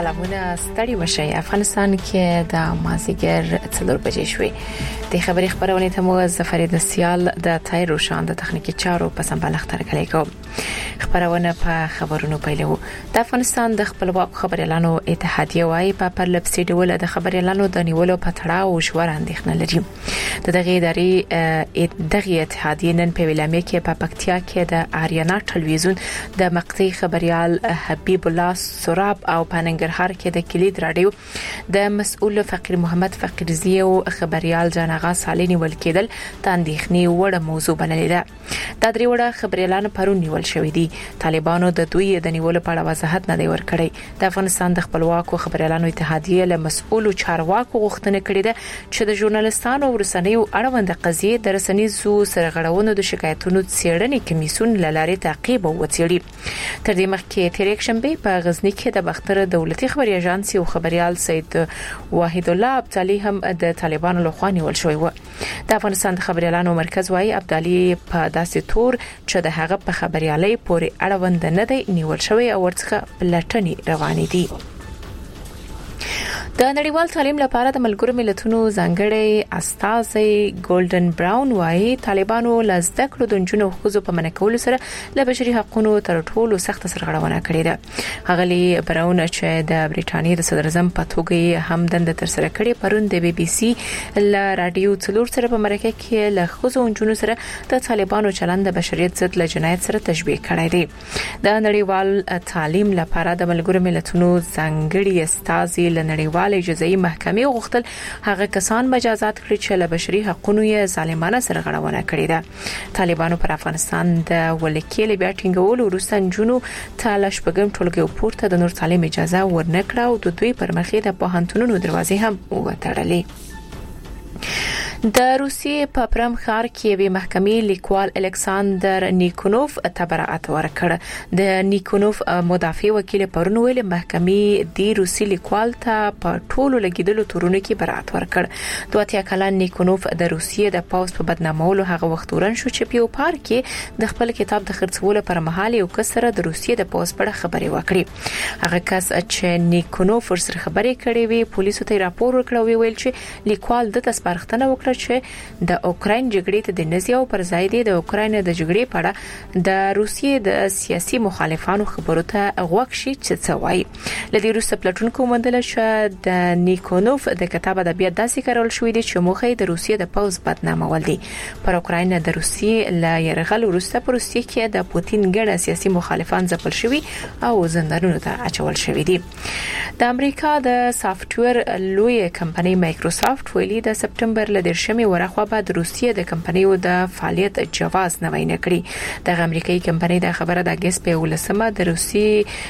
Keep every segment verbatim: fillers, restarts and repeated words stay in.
سلامونه ستړي مشي. افغانستان کې د مازیګر څلور بجې شوې. د خبري خبرونه ته مو ظفر د سیال د تایرو شان د تخنیکی چارو په سمبالښت ترکلې کو. خبرونه په خبرونو پیلو. د افغانستان د خپلواک خبريالانو اتحادیه وايي په پرلپسې ډول د خبريالانو د نیولو په تړاو ژور اندېښنه لري. د دغه ادارې دغه اتحادیه نن په ویلامه کې په پکتیا کې د آریانا ټلویزیون د مقطعي خبريال حبیب الله سراب او پننګرهار کې د کلید رادیو د مسؤل فقیر محمد فقیرزی او خبريال جانغا سالینی ول کېدل د اندېښنې وړ موضوع بللې ده. د درې وړ خبريالان پرون نیول شوې دي. طالبانو د دوی د نیولو په اړه وضاحت نه دی ورکړی. د افغانستان د خپلواکو خبريالانو اتحادیه له مسؤل چارواکو غوښتنه کړې ده چې د ژورنالستانو ورسنیو اړوند قضیه د رسنیزو سرغړونو د شکایتونو څېړنې کمیسیون لاره تعقیب او وڅېړي. تر دې مخکې تیر یک شنبه په غزنی کې د بختر دولتي خبري اژانس او خبريال سید واحد الله عبدالي هم د طالبانو لخوا نیول شوی و. د افغانستان د خبريالانو مرکز وايي عبدالي په داسې تور چې د هغه په خبريالۍ پورې اړوند نه دی نیول شوی او ورڅخه پلټنې روانې دي. د نړیوال تعلیم لپاره د ملګرو ملتونو ځانګړی استازی ګولډن براون وايي طالبانو لزده کړو د جنونو حقوقو په منکول سره له بشري حقوقو تر ټولو سخت سرغړونه کړې ده. هغلی براون چې د بریټانیا د صدر اعظم په توګه هم دند تر سره کړې پرون د بي بي سي ل رادیو څلور سره په مرکه کې له حقوقو جنونو سره د طالبانو چلند د بشریت ضد له جنایت سره تشبیه کړی دی. د نړیوال تعلیم لپاره د ملګرو ملتونو ځانګړي استازی ل نړیوال جزایي محکمې غوښتل هغه کسان مجازات کړي چې له بشري حقوقو یې ظالمانه سرغړونه کړې ده. طالبانو پر افغانستان د ولکېل بیا ټینګول وروسته جنونو تلاش پګم ټولګي پورته د نور تعلیم اجازه ورنکړه او د دوی پر مخې د پوهنتونونو دروازې هم وتړلې. د روسیې په پرم ښار کې وی محکمې لیکوال الکساندر نیکونوف تبرئت ورکړ. د نیکونوف مدافع وکیل پرون ویل محکمې د روسي لیکوال ته په ټولو لګیدلو تورونو کې برئت ورکړ. دوه اتیا کلن نیکونوف د روسیې د پاوز په بدنامولو هغه وخت ورن شو چې په پار کې د خپل کتاب د خرڅولو پر مهال یو کسره د روسیې د پاوز په خبرې وکړي. هغه کس چې نیکونوف سره خبرې کړې وی پولیسو ته راپور ورکړ ویل چې لیکوال د تسپارښتنه وکړه چې د اوکراین جګړې ته د نزي او پر ځای د اوکراین د جګړې په اړه د روسیې د سیاسي مخالفانو خبرو ته غوږ شي چې څه وایي. لدی روس پلاتونکو مندل ش د نیکونوف د کتاب ادبیات داسې کارول شوې دي چې موخه د روسیې د پاوز بدنامول دي. پر اوکراین د روسیې لا يرغل وروسته پر روسیې کې د پوتین ګڼ سیاسي مخالفان ځپل شوي او زندانونو ته اچول شوي دي. د امریکا د سافټویر لوی کمپنۍ مایکروسافټ ویلي د سپټمبر ل شمه ورخوا به د روسیې د کمپنیو د فعالیت جواز نه ویني کړی. د امریکایي کمپنۍ د خبره د اگست په ولسمه د روسي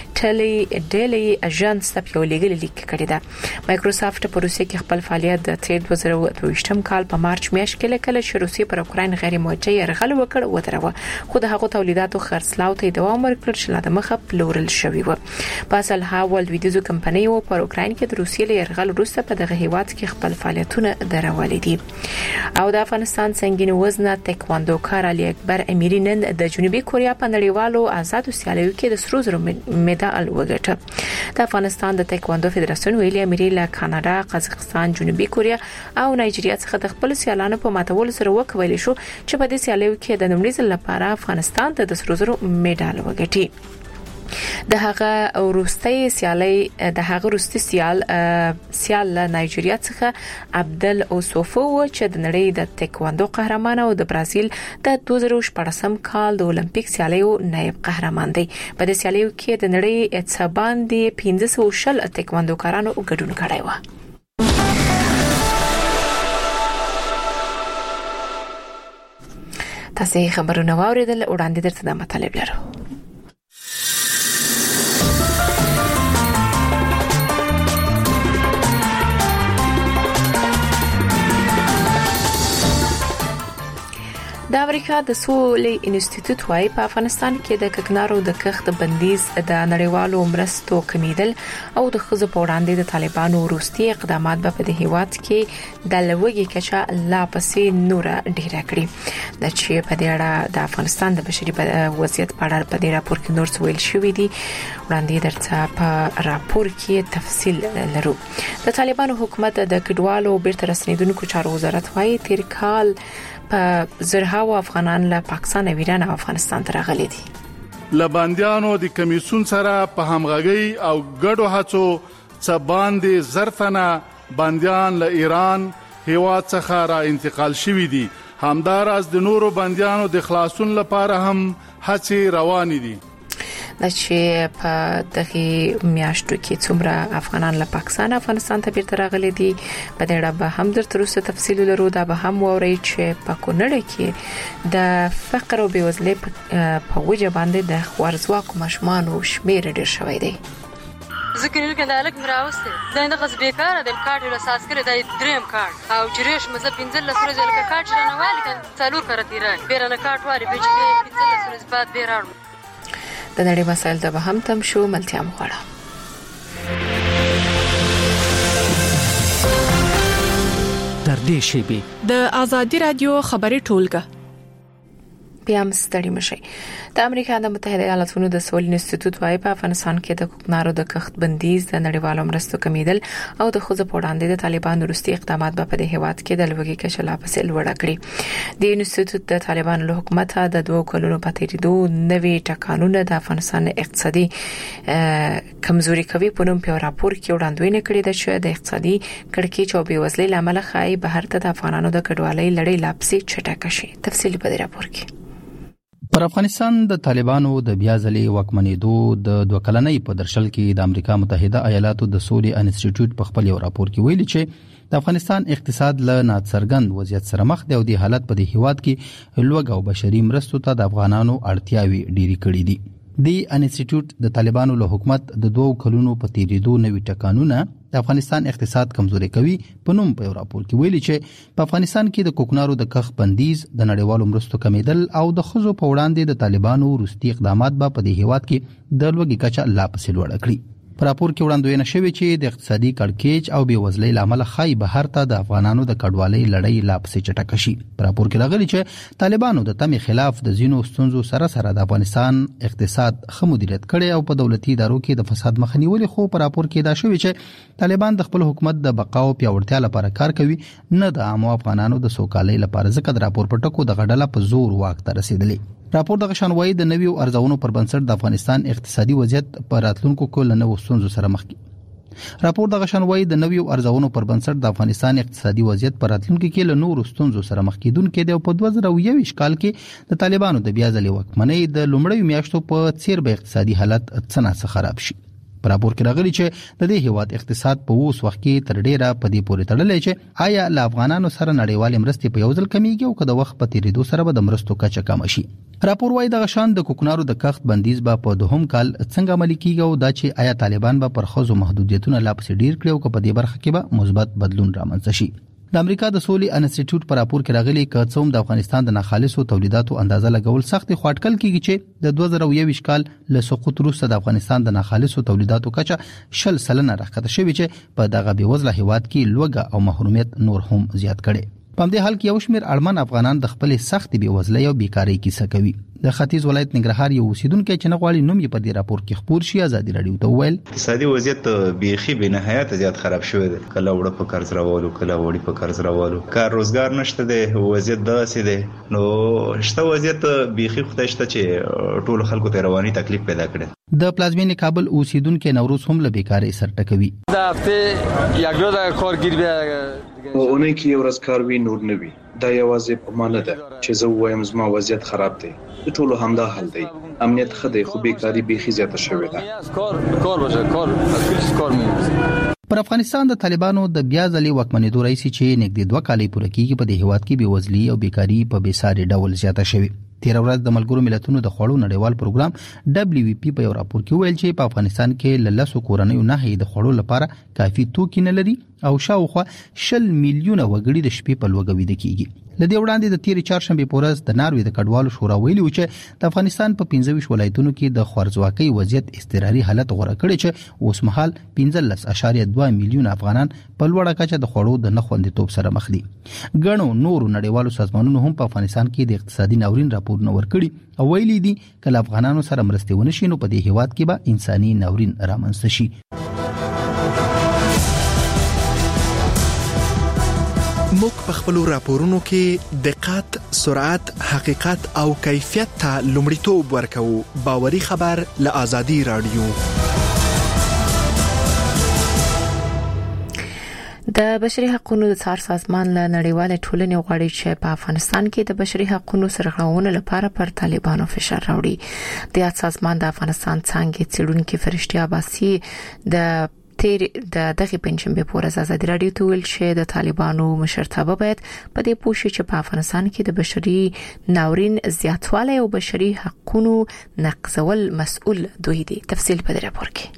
ټلی ډیلی اژانس ته په لګل لیک کړی ده. مایکروسافټ په روسیې کې خپل فعالیت د دوه هزار او دوه کال په مارچ میاشت کې کله چې روسیې پر اوکراین غیر موجه يرغل وکړ ودروه خو د هغو تولیداتو خرڅلاو ته دوام ورکړ چې لا د مخه پلورل شوی و. په اصل هاول ویډیو کمپنۍ او پر اوکراین کې د روسیې له يرغل وروسته په دغه هیواد کې خپل فعالیتونه درولې دي. او د افغانستان سنگین وزنه تکواندو کار علي اکبر امیری نن د جنوبي کوریا په نړیوالو آزادو سیالیو کې د سرو زرو مډال وګټه. د افغانستان د تکواندو فدراسیون ویلي امیری له کاناډا، قزاقستان، جنوبي کوریا او نایجیریا څخه د خپل سیالانو په ماتول سره وکوي شو چې په دې سیالیو کې د نومړي ځل لپاره افغانستان ته د سرو زرو مډال وګټي. د هغه وروستي سیالي د هغه وروستي سیال سیال نایجیریا څخه عبدل اوسوفو چې د نړۍ د تکواندو قهرمان او د برازیل د دوه زره شپږم کال د اولمپیک سیالیو نائب قهرمان دی. په دې سیالیو کې د نړۍ څخه باندې پنځه سوه شل تکواندوکارانو ګډون کړی و. تاسو خبرونه واوریدل وړاندې درته د مطالب لرو. د امریکا د سولې انسټیټیوټ وايي په افغانستان کې د ککنارو د کښت بندیز د نړیوالو مرستو کمیدل او د خزو په وړاندې د طالبانو وروستي اقدامات په دې هیواد کې د لوګي کچا لا پسې نور ډیره کړی د چې په دې اړه د افغانستان د بشري وضعیت په اړه په دې راپور کې نور څه ویل شوی دی وړاندې درته په راپور کې تفصیل لرو. د طالبانو حکومت د کډوالو بیرته رسنیدونکو چارو وزارت وايي تیر کال په زرهاو افغانان له پاکستان او ایران او افغانستان ته راغلي دي. لباندیانو د کمیسون سره په همغږي او ګډو هڅو څخه باندې زرتنه باندیان له ایران هیواد څخه را انتقال شوي دي. همداراز د نورو باندیانو د خلاصون لپاره هم هڅې روانې دي. د چې په دغه میاشتو کې څومره افغانان له پاکستان افغانستان ته بیرته راغلي دي په دې اړه به هم درته وروسته تفصیل لرو. دا به هم ووري چې په کونړ کې د فقر او بېوزلۍ په وجه باندې د خوارزواکو ماشومانو شمیر ډیر شوی دی. ذکر یې کنده الک مراوسته دا نه غس بیکاره د کارت له اساس کړی د دریم کارت او چریش مزه پنځل لسره ځل کارت نه والی کنه څلور کارت راځي بیرنه کارت واري به چې پنځل لسره بعد بیرار د نړۍ مسایل ته به هم تم شو ملتیا مغواړه. در دې شیبه د ازادي رادیو خبري ټولګه پیام ستړي مشي. د امریکا د متحده ایالاتونو د سولې انسټیټیوټ وايي په افغانستان کې د کوکنارو د کښت بندیز د نړیوالو مرستو کمیدل او د خزو په وړاندې د طالبانو وروستي اقدامات په دې هیواد کې د لوګي کچه لا پسې لوړه کړې. د انسټیټیوټ د طالبانو له حکومت د دوه کلونو په تیریدو نوي ټاکنونه د افغانستان اقتصادي کمزوري کوي په نوم په راپور کې وړاندوینه کړې ده چې د اقتصادي کړکېچ او بېوزلۍ لامل خای بهر ته د افغانانو د کډوالۍ لړۍ لا پسې چټکه شي. تفصیل په دې راپور کې. پر افغانستان د طالبانو د بیا ځلې واکمنېدو د دوه کلنۍ په درشل کې د امریکا متحده ایالاتو د سولې انسټیټیوټ په خپل یو راپور کې ویلي چې د افغانستان اقتصاد له ناڅرګند وضعیت سره مخ دی او د حالت په دې هیواد کې لوږه او بشري مرستو ته د افغانانو اړتیاوي ډېری کړې دي. د انسټیټیوټ د طالبانو له حکومت د دوه کلونو په تیریدو نوي ټاکنونه د افغانستان اقتصاد کمزوري کوي په نوم په راپور کې ویلي چې په افغانستان کې د کوکنارو د کښت بندیز د نړیوالو مرستو کمیدل او د خزو په وړاندې د طالبانو وروستي اقدامات په دې هیواد کې د لوګي کچه لا پسې لوړه کړې. په راپور کې وړاندوینه شوې چې د اقتصادي کړکېچ او بېوزلۍ لامل خای بهر ته د افغانانو د کډوالۍ لړۍ لا پسې چټکه شي. په راپور کې راغلي چې طالبانو د تمې خلاف د زینو ستونزو سره سره د افغانستان اقتصاد ښه مدیریت کړي او په دولتي ادارو کې د فساد مخه نیولې. خو په راپور کې دا شوی چې طالبان د خپل حکومت د بقا او پیاوړتیا لپاره کار کوي نه د عامو افغانانو د سوکالۍ لپاره. ځکه د راپور په ټکو د غډله په زور واک ته رسیدلې. راپور د غشنوي د نویو ارزونو پر بنسټ د افغانستان اقتصادي وضعیت په راتلونکو کې له نوو ستونزو سره مخ کیږي. راپور د غشنوي د نویو ارزونو پر بنسټ د افغانستان اقتصادي وضعیت په راتلونکو کې له نورو ستونزو سره مخ کیدونکو دی او په دوه زره یو کال کې د طالبانو د بیا ځلې واکمنۍ د لومړیو میاشتو په څیر به اقتصادي حالت څنګه خراب شي. په راپور کې راغلي چې د دې هیواد اقتصاد په اوس وخت کې تر ډیره په دې پورې تړلې چې آیا له افغانانو سره نړیوالې مرستې په یو ځل کمیږي او که د وخت په تیریدو سره به د مرستو کچه کم شي. راپور وايي د غشان د کوکنارو د کښت بندیز به په دوهم کال څنګه عملي کیږي او دا چې آیا طالبان به پر خزو محدودیتونه لا پسې ډیر کړي او که په دې برخه کې به مثبت بدلون رامنځته شي. د امریکا د سولې انسټیټیوټ په راپور کې راغلي چې څوم د افغانستان د ناخالصو تولیداتو اندازه لګول سخت خواټکل کیږي چې د دوه زره یو کال له سقوط وروسته د افغانستان د ناخالصو تولیداتو کچه شل سلنه راکته شوې چې په دغه بېوزله هیواد کې لوږه او محرومیت نور هم زیات کړي. په دې حال کې یو شمېر اړمن افغانان د خپل سخت بېوزلۍ او بیکاری کیسه کوي. د ختیځ ولایت ننګرهار یو اوسیدونکو چې نغواړي نوم یې په دې راپور کې خبر شي ازادي رادیو ته ویل اقتصادي وضعیت بیخي به نهایت زیات خراب شوی دی. کله وړه په قرض راوالو کله وړي په قرض راوالو کار روزګار نشته دی. وضعیت داسې دی نو شته وضعیت بیخي خدای شته چې ټول خلکو ته رواني تکلیف پیدا کړي. د پلازمینې کابل اوسیدونکو نوروز هم له بیکاری سر ټکوي. د هفته یک روز کارګیر بیا اونۍ کې یو ورځ کار وی نور نه وي. دا یوازې په معنی ده چې زه وایم زما وضعیت خراب دی. د ټولو همدا حل دی. امنیت خدای خو بیکاری بیخي زیاته شوې ده. کار کار باشه کار اصلي کار مو. پر افغانستان د طالبانو د بیا ځلې واکمنېدو رئیس چې نږدې دوه کالې پوره کیږي په دې هیواد کې بېوزلي او بیکاری په بېساري ډول زیاته شوې. تیر ورځ د ملګرو ملتونو د خوړو نړیوال پروګرام دبليو وي پی په یو راپور کې ویل چې په افغانستان کې له لسو کورنیو نه د خوړو لپاره کافي توکي نه لري او شاوخوا شل میلیونه وګړي د شپې په لوږه ویده کیږي. لدې وړاندې د تیر چهارشنبه په ورځ د ناروې د کډوالو شورا ویلي و چې د افغانستان په پنځه ویشت ولایتونو کې د خوارځواکۍ وضعیت اضطراري حالت غوړه کړی چې اوس مهال پنځلس اعشاریه دوه میلیون افغانان په لوړه کچه د خوړو د نخوندیتوب سره مخ دي. ګڼو نورو نړیوالو سازمانونو هم په افغانستان کې د اقتصادي ناورین راپورونه ورکړي او ویلي دي کله افغانانو سره مرستې ونشي نو په دې هیواد کې به انساني ناورین رامنځته شي. موږ په خپل راپورونو کې دقت، سرعت، حقیقت او کیفیت ته لومړیتوب ورکوو. باوري خبر له آزادي رادیو. د بشري حقوقو د څار سازمان له نړیوال ټولنې غواړي چې په افغانستان کې د بشري حقوقو سرغړونو لپاره پر طالبانو فشار راوړي. د یاد سازمان د افغانستان څنګه څېړونکو فرشتي عباسي د تیر د دغه پنځمبه پورز ازادي رادیو ته ویل چې د طالبانو مشرتابه باید په دې پوښتنه چې په افغانستان کې د بشري ناورین زیاتوالی او بشري حقوقو نقضول مسؤل دوی دي. تفصیل په دې راپور کې.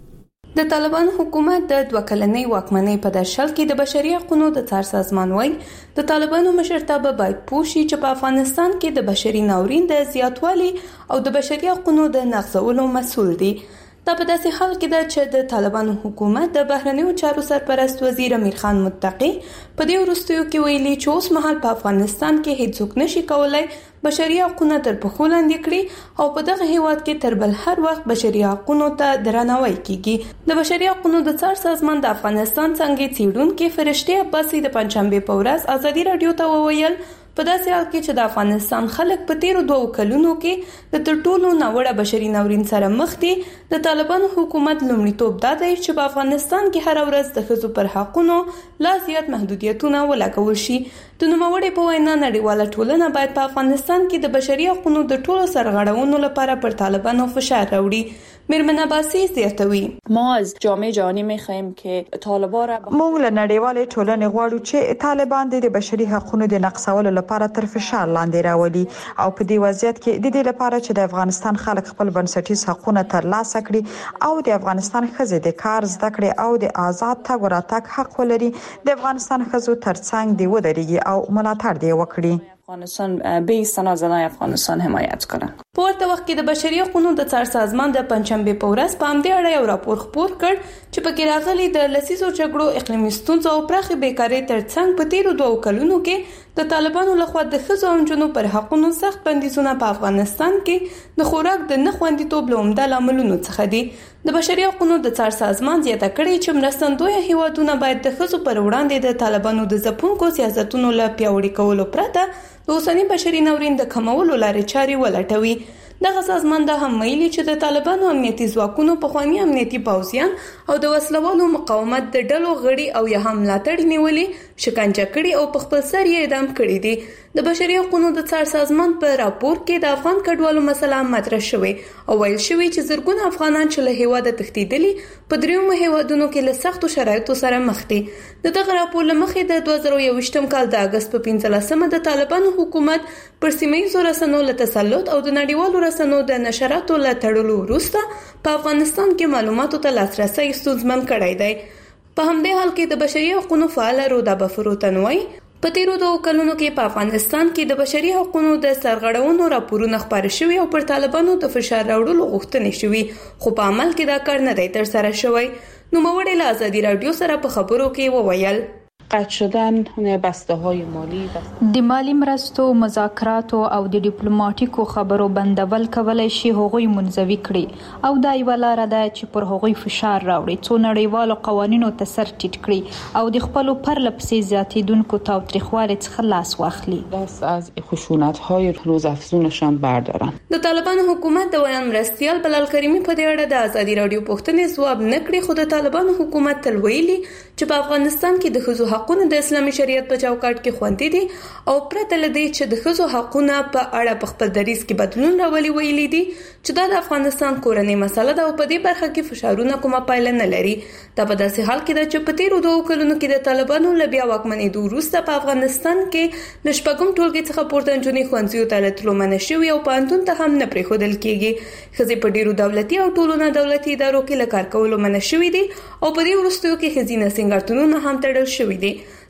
د طالبان حکومت د دوه کلنۍ واکمنۍ په درشل کې د بشري حقوقو د څار سازمان وایي د طالبانو مشرتابه باید پوښي چې په افغانستان کې د بشري ناورین د زیاتوالي او د بشري حقوقو د نقضولو مسؤل دي. دا په داسې حال کې ده چې د طالبانو حکومت د بهرنیو چارو سرپرست وزیر امیر خان متقی په دې وروستیو کې ویلي چې اوس مهال په افغانستان کې هیڅوک نشي کولای بشري حقوقونه تر پښو لاندې کړي او په دغه هیواد کې تر بل هر وخت بشري حقوقو ته درناوی کیږي. د بشري حقوقو د څار سازمان د افغانستان څنګه څېړونکو فرشتي عباسي د پنځمبه په ورځ ازادي رادیو ته وویل په داسې حال کې چې د افغانستان خلک په تیرو دوه کلونو کې د تر ټولو ناوړه بشري ناورین سره مخ دي، د طالبانو حکومت لومړیتوب دا دی چې په افغانستان کې هر ورځ د ښځو پر حقوقو لا زیات محدودیتونه ولګول شي. د نوموړي په وینا نړیواله ټولنه باید په افغانستان کې د بشري حقوقو د ټولو سرغړونو لپاره پر طالبانو فشار راوړي. میرمن عباسی زیاتوي ما از جامعه جهانی می‌خواهیم که طالبان را موږ له نړیوالې ټولنې غواړو چې طالبان د بشري حقوقو د نقضولو لپاره تر فشار لاندې راولي او په دې وضعیت کې د دې لپاره چې د افغانستان خلک خپل بنسټیز حقوقونه ترلاسه کړي او د افغانستان ښځې د کار زده کړې او د آزاد تګ ورتګ حق ولري، د افغانستان ښځو ترڅنګ دی ودرېږي او ملاتړ دی وکړي. افغانستان به ایستان زنای افغانستان حمایت کنه. په ورته وخت کې د بشري حقوقو د څار سازمان د پنځمبه په ورځ په همدې اړه یو راپور خپور کړ چې په کې راغلي د لسیزو جګړو، اقلیمي ستونزو او پراخې بیکارۍ ترڅنګ په تیرو دوه کلونو کې د طالبانو لخوا د ښځو او نجونو پر حقوقو سخت بندیزونه په افغانستان کې د خوراک د نه خوندیتوب له عمده لاملونو څخه دي. د بشري حقوقو د څار سازمان زیاته کړې چې مرستندوی هیوادونه باید د ښځو پر وړاندې د طالبانو د ځپونکو سیاستونو له پیاوړي کولو پرته د اوسنی بشري ناورین د کمولو لارې چارې ولټوي. دغه سازمان دا هم ویلي چې د طالبانو امنیتي ځواکونو پخوانی امنیتي پوځیان او د وسلوالو مقاومت د ډلو غړي او یا هم ملاتړ نیولي، شکنجه کړي او په خپل سر یې اعدام کړي دي. د بشري حقوقو د څار سازمان په راپور کې د افغان کډوالو مسله مطرح شوې او ویل شوې چې زرګونه افغانان چې له هیواده تښتېدلي په دریو هیوادونو کې له سختو شرایطو سره مخ دي. دغه راپور لمخې د دوه زره یوویشتم کال د اگست په پنځلسمه د طالبانو حکومت پر سیمه‌ییزو رسنیو له تسلط او د نړیوالو رسنیو د نشراتو له تړلو وروسته په افغانستان کې معلوماتو ته لاسرسی ستونزمن کړی دی. په همدې حال کې د بشري حقوقو فعال رودا بفروتن وایي په تیرو دوه کلونو کې په افغانستان کې د بشري حقوقو د سرغړونو راپورونه خپاره شوي او پر طالبانو د فشار راوړلو غوښتنې شوي، خو په عمل کې دا کار نه دی ترسره شوی. نوموړي له آزادي رادیو سره په خبرو کې وویل قطع شدن بسته های مالی د مالی مرستو، مذاکراتو او د ډیپلوماټیکو خبرو بندول کولای شي هغوی منزوي کړي او دا یو لار ده چې پر هغوی فشار راوړي څو نړیوالو قوانینو ته سر ټیټ کړي او د خپل پرلپسې زیاتیدونکو تاوتریخوالي څخه لاس واخلي. دست از خشونت های روزافزونشان بردارن. د طالبانو حکومت د ویان مرستیال بلال کریمی په دې اړه د آزادي رادیو پوښتنې ځواب نه کړی، خو د طالبانو حکومت تل ویلي چې په افغانستان کې د ښځو حقونه د اسلامي شریعت په چوکاټ کې خوندي دي او پرته له دې چې د ښځو حقونه په اړه په خپل دریځ کې بدلون راولي ویلي دي چې دا د افغانستان کورنۍ مسله ده او په دې برخه کې فشارونه کومه پایله نه لري. دا په داسې حال کې ده چې په تیرو دوه کلونو کې د طالبانو له بیا واکمنېدو وروسته په افغانستان کې له شپږم ټولګي څخه پورته نجونې ښوونځیو ته تللو منع شوي او پوهنتون ته هم نه پرېښودل کېږي. ښځې په ډېرو دولتي او ټولو نه دولتي ادارو کې له کار کولو منع شوي دي او په دې وروستیو کې ښځینه سینګارتونونه هم تړل شوي دي.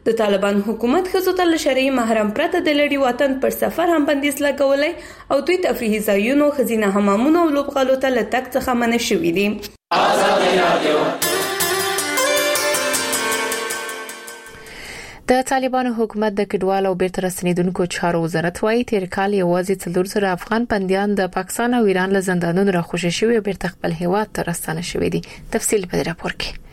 د طالبان حکومت خزو ته شرعي محرم پرته د لړۍ وطن پر سفر هم بندیز لګولای او دوی تفریحي ځایونو خزینه حمامونو او لوبغالو ته لټک څخه منع شوي دي. د طالبانو حکومت د کډوال او بیرته راستنیدونکو چارو وزارت وايي تیر کال یوازې څلور سره افغان بنديان د پاکستان او ایران له زندانونو راخوشي شوی او بیرته خپل هیواد ته راستنه شوی دي. تفصیل په راپور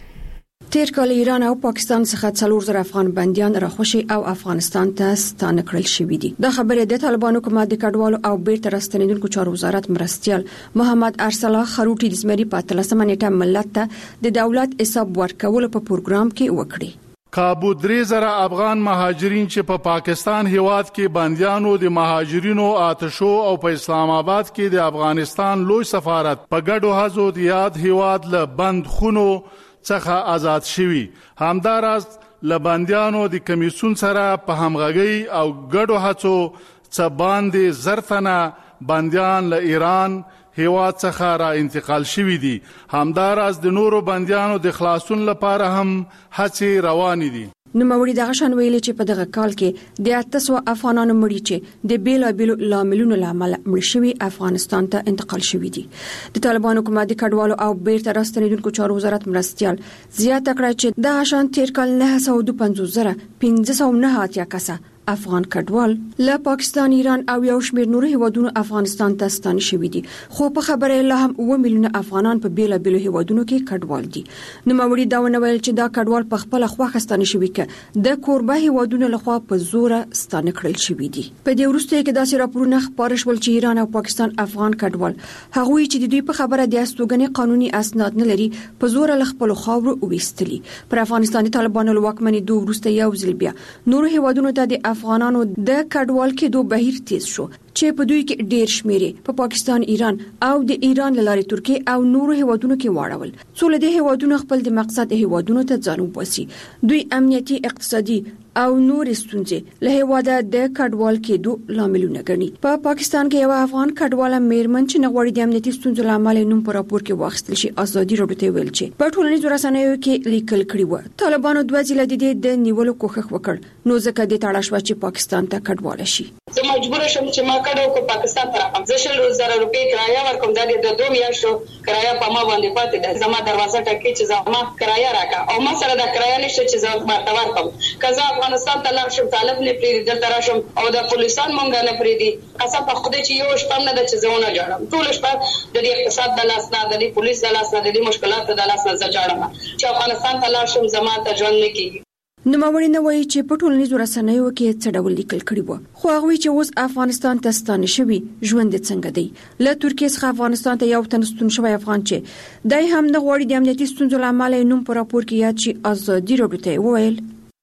کې. تیر کال ایران او پاکستان څخه څلور سره افغان بنديان راخوشي او افغانستان ته ستانه کړل شوی دي. د خبرې د طالبانو حکومت د کډوالو او بیرته راستنیدونکو چارو وزارت مرستيال محمد ارسلا خروټي د زمري په تلسمه نیټه ملت ته د دولت حساب ورکول په پروګرام کې وکړي. کابو درې زره افغان مهاجرین چې په پا پاکستان هیواد کې بنديانو د مهاجرینو آتشو او په اسلام آباد کې د افغانستان لوی سفارت په ګډو هڅو د یاد هیواد له بند خونو څخه آزاد شوي. همداراز له بنديانو د کمیسون سره په همغږي او ګډو هڅو څخه باندې زرتنه بنديان له ایران هیواد څخه را انتقال شوي دي. همداراز د نورو بنديانو د خلاصون لپاره هم هڅې روانې دي. نوموړي دغه شان ویلي چې په دغه کال کې د اتسو افغانانو مړي چې د بیلابیلو لاملونو لامل مړ شوي افغانستان ته انتقال شوي دي. د طالبانو حکومت د کډوالو او بیرته راستنیدونکو چارو وزارت مرستيال زیاته کړه چې دغه شان تیر کال نه سوه پنځوس زره پنځه سوه نه اتیا کسه افغان کډوال له پاکستان، ایران او یو شمېر نورو هیوادونو افغانستان ته ستانه شوي دي. خو په خبره لا هم اوه میلیونه افغانان په بیل بیل هیوادونو کې کډوال دي. نو موري دا ونویل چې دا کډوال په خپل خواخ ستانه شوي ک د کوربه هیوادونو لخوا په زور ستانه کړل شوي دي. په دې وروسته کې داسې راپورونه خبر شول چې ایران او پاکستان افغان کډوال هغه چې د دوی په خبره د استوګنې قانوني اسناد نه لري په زور له خپل خاور وېستلي. پر افغانستان طالبانو لوکمنې دوه وروسته یو ځل بیا نور هیوادونو ته د افغانانو د کډوال کېدو بهیر تیز شو چې په دوی کې ډېر شمیرې په پاکستان، ایران او د ایران لارې ترکیه او نورو هیوادونو کې واړول. څو له دې هیوادونو خپل د مقصد هیوادونو ته ځان وباسي. دوی امنیتي، اقتصادي او نور ستونزې له هیواده د کډوال کېدو لاملونه ګڼي. په پا پاکستان کې یو افغان کډوال میرمن چې نغوړي د امنیتي ستونزو لامل نوم په راپور کې واخیستل شي ازادي راډیو ته ویل چې په ټولنیزو رسنیو کې لیکل کړي و طالبانو دوه ځله د دې د نیولو کوښښ وکړ نو ځکه د تاړه شو چې پاکستان ته کډوال شي. زه مجبور شم چې ما کډو کو پاکستان ته راځم. زه شل زره روپۍ کرایه ورکوم. دا د دوه میاشتو کرایه په ما باندې پاتې ده. زما دروازه ټکي چې زما کرایه راکا او ما سره دا کرایه نشته چې زه مرته ورکوم. کزه افغانستان ته لاړ شم طالب نه پری دلته راشم او د پولیسان مونږ نه پری دي. قسم په خدای چې یو شپه نه د چې زونه جوړم. ټول شپه د دې اقتصاد د لاس نه د پولیس د لاس نه د مشکلات د لاس نه ځړم چې افغانستان ته لاړ شم زما ته ژوند نه کیږي. نو موري نه وایي چې په ټولنیزو رسنیو کې څه ډول لیکل کړي وو. خو هغه چې اوس افغانستان ته ستانه شوی ژوند څنګه دی. له ترکیه څخه افغانستان ته یو تنستون شوی افغان چې دای هم د غوړي د امنیتي ستونزو لامل نوم په راپور کې یاد چې ازادي راډیو ته وویل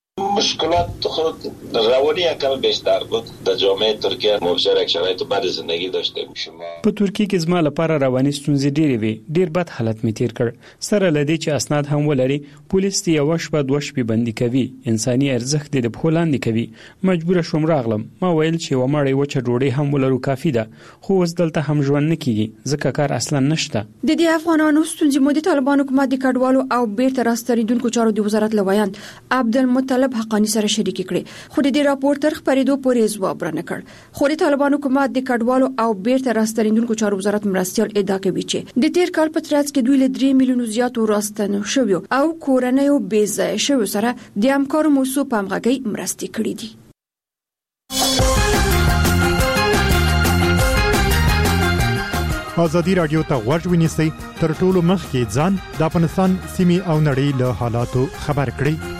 مشکلات خود روانی کم بیشتر بود. در جامعه ترکیه مشترک شرایط بد زندگی داشته باشم. په ترکیه کې زما لپاره رواني ستونزې ډېرې وي. ډېر بد حالت می تیر کړ. سره لدی چې اسناد هم ولري پولیس دی یو شپه دوه شپې بندي کوي. انساني ارزښت د بخولاندې کوي. مجبور شوم راغلم. ما ویل چې و مړی و چې ډوډۍ هم ولرو کافي ده. خو اوس دلته هم ژوند نه کیږي ځکه کار اصلا نشته. د دې افغانانو ستونزې مو د طالبانو حکومت د کډوالو او بیرته راستنیدونکو چارو د وزارت لویان عبدالمطلب حقانی سره شریک کړي. خو د دې راپور تر خبرېدو پورې ځواب را نه کړ. خو د طالبانو حکومت د کډوالو او بیرته راستنیدونکو چارو وزارت مرستيال ادعا کوي چې د تیر کال په ترڅ کې دوی له درې میلیونو زیاتو راستنو شوی او کورنۍ بې ځای شوی سره د همکارو موضوع په همغږي مرستې کړې دي. ازادي رادیو ته غوږ ونیسئ تر ټولو مخکې ځان د افغانستان سیمې او نړۍ له حالاتو خبر کړئ.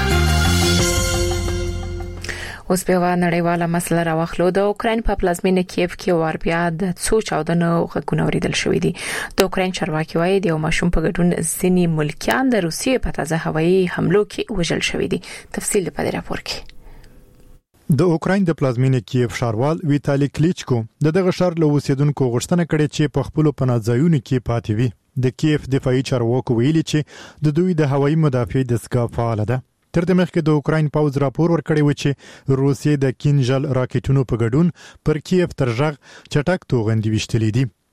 اوس په نړیواله مسله راوخلو. د اوکرين په پلازمینه کیف کې ور بیا د څو چاودنو غږونه اوریدل شوې دي. د اوکرين چارواکي وايي د یو ماشوم په ګډون ځینی ملکیان د روسیې په تازه هوایي حملو کې وژل شوې دي. تفصیل په دې راپور کې. د اوکرين د پلازمینه کیف ښاروال ویتالي کلیچکو د دغه ښار له اوسیدونکو غوښتنه کړې چې په خپل پناهځایونو کې پاتې وي. د کیف دفاعي چارواکو ویلي چې د دوی د هوایي مدافع دستګاه فعال ده. تر دې مخکې د اوکرين پوز راپور ورکړی و چې روسیې د کینجل راکټونو په ګډون پر کیف تر ژغ چټک توغندي وشتلې دي.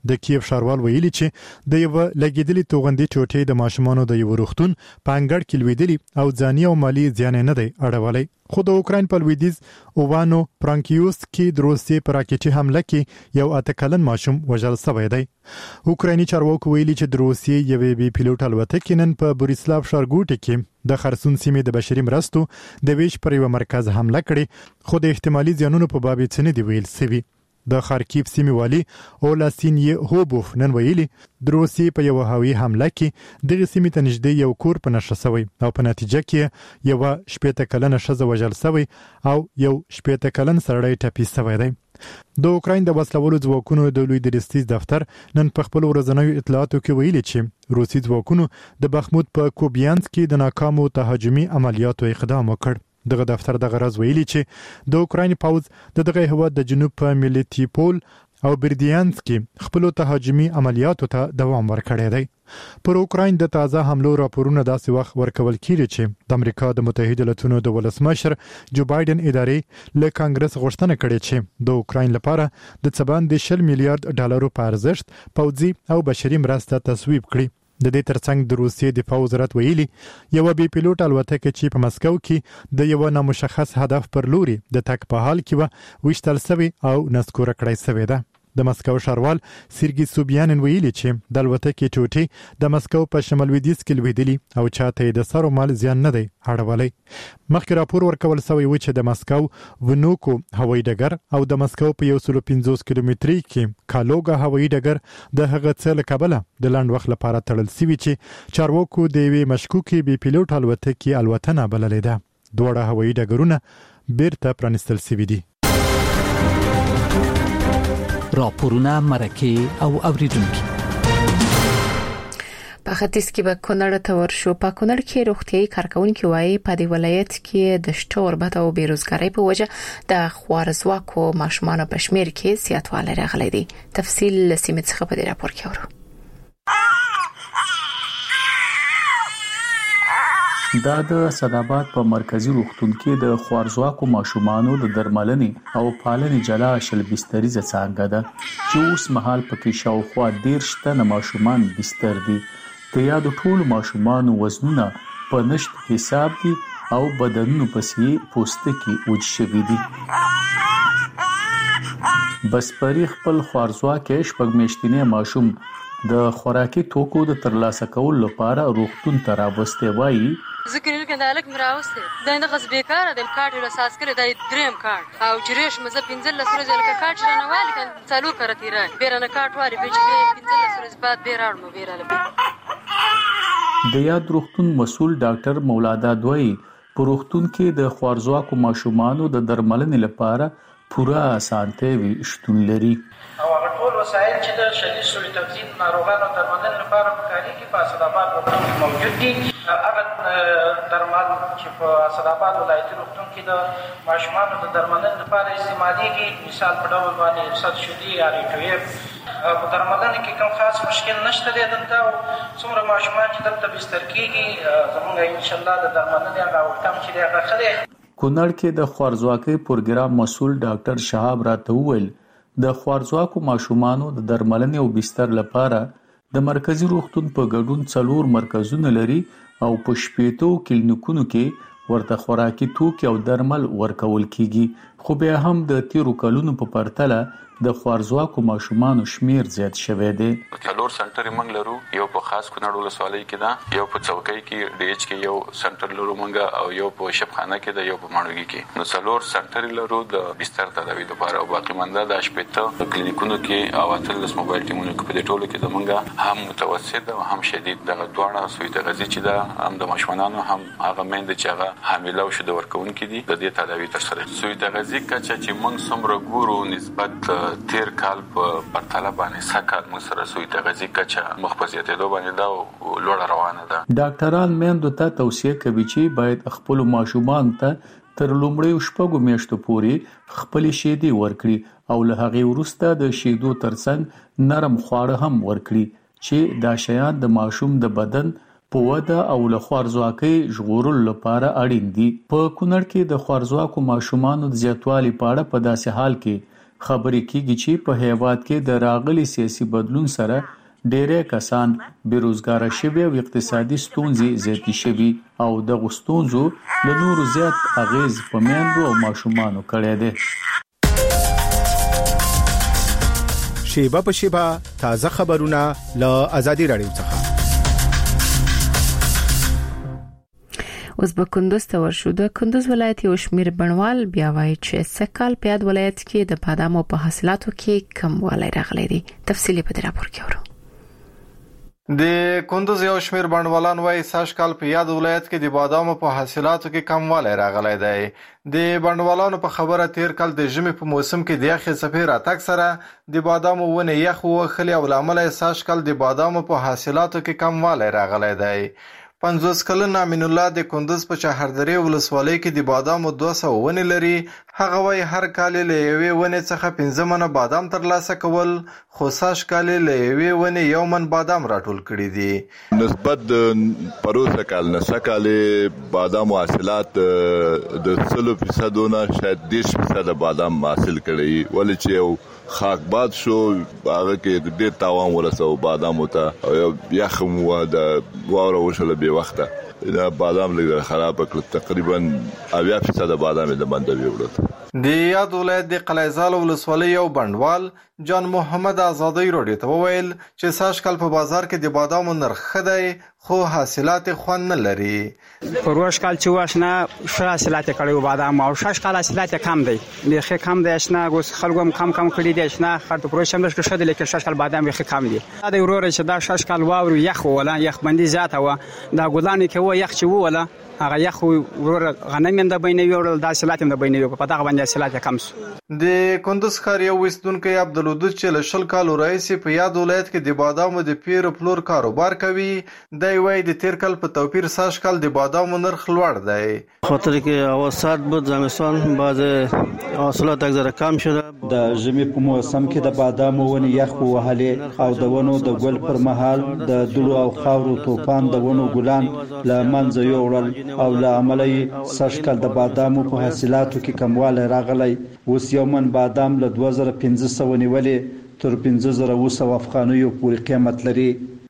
د کیف ښاروال ویلي چې د یو لګیدلي توغندي ټوټې د ماشومانو د یو روغتون په انګړ کې لویدلي او ځاني او مالی زیان نه دی اړولی. خو د اوکراین په لویدیځ اووانو پرانکیوس کې د روسیې په راکټي حمله کې یو اته کلن ماشوم وژل شوی دی. اوکرایني چارواکو ویلي چې د روسیې یوې بي پیلوټ الوتکې نن په بوریسلاو ښارګوټي کې د خرسون سیمې د بشري مرستو د ویش پر یو مرکز حمله کړې، خو د احتمالي زیانونو په باب څه نه دی ویل شوی. د خارکیف سیمې والی اولاسینی هوبوف نن ویلي د روسیې په یو هوایي حمله کې دغه سیمې ته نږدې یو کور په نښه شوی او په نتیجه کې یو شپېته کلنه ښځه وژل شوی او یو شپېته کلن سړی ټپي شوی دی. د اوکراین د وسلوالو ځواکونو د لوی درستیز دفتر نن په خپل ورځنیو اطلاعاتو کې ویلي چې روسي ځواکونو د بخمود په کوبیانسک کې د ناکامو تهاجمي عملیاتو اقدام وکړ. دغه دفتر د غرض ویلي چې د اوکراین پوز د دغه هواد د جنوب په ملیټیپول او بردیانسک کې خپل تهاجمي عملیاتو ته دوام ورکړی دی. پر اوکراین د تازه حملو راپورونه داسې وخت ورکول کیږي چې د امریکا د متحده ایالاتونو د ولسمشر جو بایدن ادارې له کانګرس غوښتنه کړې چې د اوکراین لپاره د څه باندې شل میلیارډ ډالرو په ارزښت پوځي او بشري مرسته تصویب کړي. د دې ترڅنګ د روسیې دفاع وزارت ویلي یو بي پیلوټ الوتکه چې په مسکو کې د یو نامشخص هدف پر لوري د تک په حال کې و وشتل سوي او نسکور کړی سوی ده. د مسکو ښاروال سیرګي سوبیانن ویلي چې د الوتکې ټوټې د مسکو په شمال لویدیځ کې لویدلي او چاته د سر او مال زیان نه دی اړولی. مخکې راپور ورکول شوی و چې د مسکو ونوکو هوایي ډګر او د مسکو په یو سل پنځوس کیلومتري کې کالوګا هوایي ډګر د هغه څه له کبله د لنډ وخت لپاره تړل شوي چې چارواکو د یوې مشکوکې بي پیلوټ الوتکې الوتنه بللې ده. دواړه هوایي ډګرونه بیرته پرانیستل شوي دي. راپورونه مرکه او اوریدونکو په ختیځ کې به کونړ ته ورشو. په کونړ کې روغتيایي کارکونکو وايي په دې ولایت کې د شته غربت او بیروزګاری په وجه د خوارزواکو ماشومان په شمیر کې زیاتوالی راغلی دی. تفصیل لسیمه څخه په دې راپور کې اورو. دا د صداباد په مرکزی روغتون کې د خوارزواکو ماشومانو د درملنې او پالنې جلا شل بستریزه څنګه ده چې اوس مهال پکې شاوخوا ډیر شته ماشومان بستر دي. د یاد ټول ماشومان وزنونه په نشت حساب دي او بدنونو پسې پوستکي وچ شوي دي. بس پرې خپل خوارزواکه شپږ میاشتنی ماشوم د خوراکي توکو د ترلاسه کولو لپاره روغتون ته راوستي وایي. ذکر یې کنه الک مراوسته دا نه غصب بیکاره د کارت له اساس کړی د دریم کارت او جریش مزه پنځل لسره ځل کارت نه والی کنه څلور کرتی را بیرنه کارت واری به چې پنځل لسره بعد بیرار مو بیراله. د یاد روغتون مسول ډاکټر مولادا دوی په روغتون کې د خوارزواکو ماشومانو د درملنې لپاره پوره اسانتي وي شتون لري. او هغه ټول وسایل چې د شدید سوړ تفصیل ناروغانو درملنې لپاره په کاري کې په اسداباد روغتون موجود دي. هغه درمل چې په اسداباد ولایتي روغتون کې د ماشومانو د درملنې لپاره استعمالېږي، مثال په ډول باندې صد شدي یا ریټویب په درملنې کې کوم خاص مشکل نشته دی. دلته څومره ماشومان چې دلته بستر کېږي زموږ انشاءالله د درملنې هغه وکم چې دی هغه ښه دی. کونړ کې د خوارزواکۍ پروګرام مسؤل ډاکټر شهاب راته وویل د خوارزواکو ماشومانو د درملنې او بستر لپاره د مرکزی روغتون په ګډون څلور مرکزونه لري او په شپېتو کلینیکونو کې ورته خوراکي توکي او درمل ورکول کیږي. خو بیا هم د تیرو کلونو په پرتله د خوارزواکو ماشومانو شمیر زیات شوی دی. څلور سنټر موږ لرو، یو په خاص کونړ ولسوالۍ کې ده، یو په چوکۍ کې ډي ایچ کې یو سنټر لرو موږ، او یو په شپخانه کې ده، یو په ماڼوګي کې. نو څلور سنټر لرو د بستر تداوی لپاره، او باقی منده د شپېته کلینیکونو کې او اتلس موبایل ټیمونو کې په دې ټولو کې زمونږ هم متوسط او هم شدید دغه دواړه سوی تغذیه چې ده هم د ماشومانو هم هغه میندې چې هغه حامله او شوده ورکوونکې دي د دې تداوی ترسره. سوی تغذیه کچه چې موږ څومره ګورو نسبت تیر کال په پرتله باندې سکه موږ سره سوی تغذیه کچه مخ په زیاتېدو باندې دا لوړه روانه ده. ډاکټران میندو ته توصیه کوي چې باید خپل ماشومان ته تر لومړی شپږو میاشتو پورې خپل شیدې ورکړي او له هغې وروسته د شیدو ترڅنګ نرم خواړه هم ورکړي چې دا شیان د ماشوم د بدن په وده او له خوارزواکۍ ژغورلو لپاره اړین دي. په کونړ کې د خوارزواکو ماشومانو د زیاتوالي په اړه په داسې حال کې خبرې کیږي چې په هیواد کې د راغلي سیاسي بدلون سره ډېری کسان بیروزګاره شوي او اقتصادي ستونزې زیاتې شوي او دغو ستونزو له نورو زیات اغیز په میندو او ماشومانو کړی دی. شیبه په شیبه تازه خبرونه له آزادي رادیو څخه. اوس به کندوز ته ورشو. د کندوز ولایت یو شمیر بڼوال بیا وایي چې سکهال په یاد ولایت کې د بادامو په حاصلاتو کې کموالی راغلی دی. تفصیلی په دې راپور کې ورو. د کندوز یو شمیر بڼوالان وایي سږکال په یاد ولایت کې د بادامو په حاصلاتو کې کموالی راغلی دی. د بڼوالانو په خبره تیر کال د ژمي په موسم کې د یخې څپې راتګ سره د بادامو ونې یخ ووهلې او له امله یې سږکال د بادامو په حاصلاتو کې کموالی راغلی دی. پنځوس کلن امین الله د کندوز په چهاردرې ولسوالۍ کې د بادامو دوه سوه ونې لري. هغه وایي هر کال له یوې ونې څخه پنځه منه بادام ترلاسه کول، خو سږکال له یوې ونې یو من بادام راټول کړي دي. نسبت د پروسه کال نه سږکال بادامو حاصلات د سلو فیصدو نه شاید دېرش فیصده بادام حاصل کړي، ولې چې یو خاک باد شو هغه کې ډېر تاوان ورسو بادامو ته، یخ مو د واوره وشله بې وخته دا بادام لږ خراب کړ، تقریبا اویا فیصده بادام د منده ویوړل. د یاد ولایت د قلعه‌زال ولسوالۍ یو بڼوال جان محمد آزادی راډیو ته وویل چې سږکال په بازار کې د بادامو نرخ ښه دی خو حاصلات خوند نه لري. پروش کال چې واشنه ښه حاصلات کړي و بادام او سږکال حاصلات کم دی، بیخي کم دی، اشنا اوس خلکو هم کم کم کړي دي، اشنا خاطر پروش هم ښه دی لیکن سږکال بادام بیخي کم دي. دا ورور چې دا سږکال واورو یخ ولا یخ بندي زیاته و، دا ګلان کې و یخ چې ولا هغه یخ ورور غنم هم د بینوي او د حاصلات هم د بینوي په دغه باندې حاصلات کم شو. د کندوز ښار یو ویستونکی عبدالودود چې له شل کالو راهیسې په یاد ولایت کې د بادامو د پیر و پلور کاروبار کوي، دی وایي د تیر کال په توپیر سږکال د بادامو نرخ لوړ دی. خاطر که هوا سرد بود زمستان بعض حاصلات یک ذره کم شده. د ژمي په موسم کې د بادامو ونې یخ ووهلې او د ونو د ګل پر مهال د دوړو او خاورو طوفان د ونو ګلان له منځه یوړل او له امله یې سږکال د بادامو په حاصلاتو کې کموالی راغلی. اوس یو من بادام له دوه زره پنځه سوه نیولې تر پنځه زره اوه سوه افغانیو پورې قیمت لري.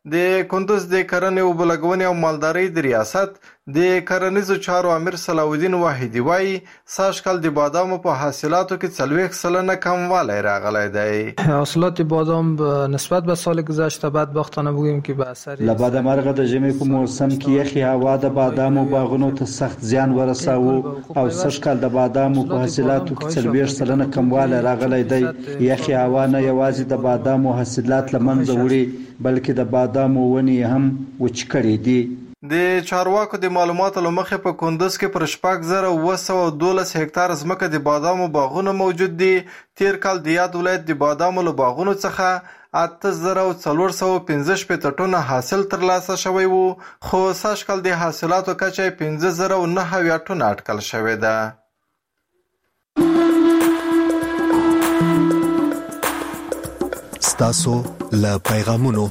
د کندوز د کرنې او بلګونې او مالدارۍ د ریاست د کرنیزو چارو امیر صلاح الدین واحدی وایي سږکال د بادامو په حاصلاتو کې څلوېښت سلنه کموالی راغلی دی. حاصلات بادام نسبت به سال گذشته بدبختانه بگوییم که به اثر له بده مرغه د ژمي په موسم کې یخي هوا د بادامو باغونو ته سخت زیان ورساوه او سږکال د بادامو په حاصلاتو کې څلوېښت سلنه کموالی راغلی دی. یخي هوا نه یوازې د بادامو حاصلات له منځه وړي بلکې د بادامو ونې هم وچ کړي دي. د چارواکو د معلوماتو له مخې په کندوز کې پر شپږ زره اوه سوه دولس هکتار ځمکه د بادامو باغونه موجود دي. تیر کال د یاد ولایت د بادامو له باغونو څخه اته زره او څلور سوه پنځه شپېته ټنه حاصل ترلاسه شوی و، خو سږکال د حاصلاتو کچه یې پنځه زره او نهه اویا ټنه اټکل شوې ده. ستاسو له پیغامونو.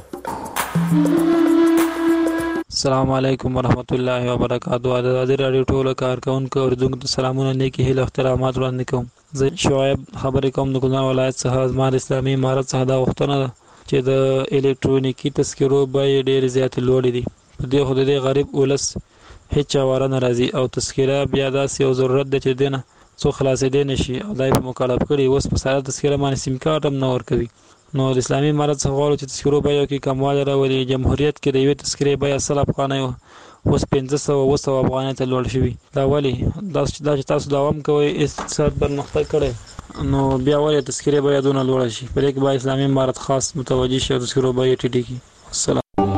السلام علیکم ورحمت الله وبرکاتہ. د ازادي رادیو ټولو کارکونکو اوریدونکو ته سلامونه، نیکی هیله احترامات وړاندې کوم. زه شعیب خبرې کوم د کندهار ولایت څخه. زما د اسلامي امارت څخه دا غوښتنه ده چې د الکترونیکي تذکرو بیې ډېرې زیاتې لوړې دي. په دې خو د دې غریب ولس هیڅ چاره نه راځي او تذکره بیا داسې یو ضرورت دی چې دې نه څو خلاصېدی نه شي او دا یې په مکلف کړي. اوس په ساده تذکره باندې سیم کارت هم نه ورکوي. نو د اسلامي امارت څخه غواړو چې تذکرو بیو کې کموالی راولي. جمهوریت کې د یوې تذکرې بیه سل افغانۍ وه، اوس پنځه سوه اوه سوه افغانۍ ته لوړ شوي. دا ولې؟ دا چې تاسو دوام کوئ، اقتصاد پرمختګ کړی، نو بیا ولې تذکرې بیه دونه لوړه شي؟ په دې کې باید اسلامي امارت خاص متوجه شي او تذکرو بیې ټیټې کړي. السلام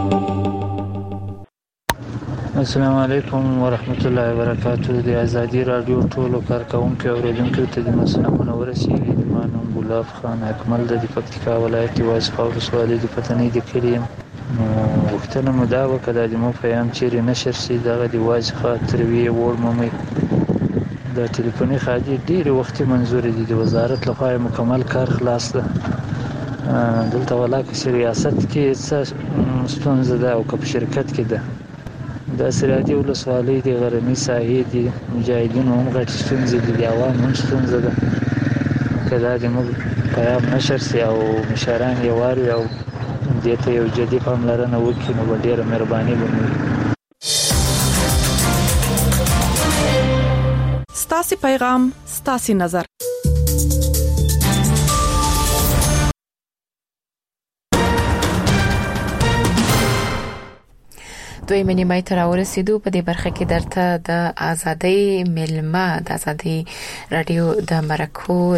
السلام علیکم ورحمت الله وبرکاتہ. د ازادي رادیو ټولو کارکونکو او اوریدونکو ته د سلامونه ورسیږي. زما نوم ګلاب خان اکمل د پکتیکا ولایت وازخا ولسوالۍ د پتنۍ د کلي یم. نو غوښتنه مو دا وکړه دا زموږ پیغام چیرې نشر شي، دغه د وازخا ترویې وړ مومي د ټلیفوني خاجي ډېرې وختي منظورې دي، د وزارت لخوا مکمل کار خلاص ده. دلته ولاکه چې ریاست کې څه ستونزه ده او که په شرکت کې ده، د سرحدي ولسوالۍ د غرنۍ ساحې دي، مجاهدینو هم غټې ستونزې دي، د عوامو هم ستونزه ده. کدا د موږ پیغام نشر سي او مشران یې واري او دې ته یو جدي پاملرنه وکړي نو ډیره مهرباني وکړي. ستاسي پیغام ستاسي نظر. دوی منی مای تر ورسېدو په دې برخه کې درته د ازادۍ ملما د ازادۍ رادیو د مرکو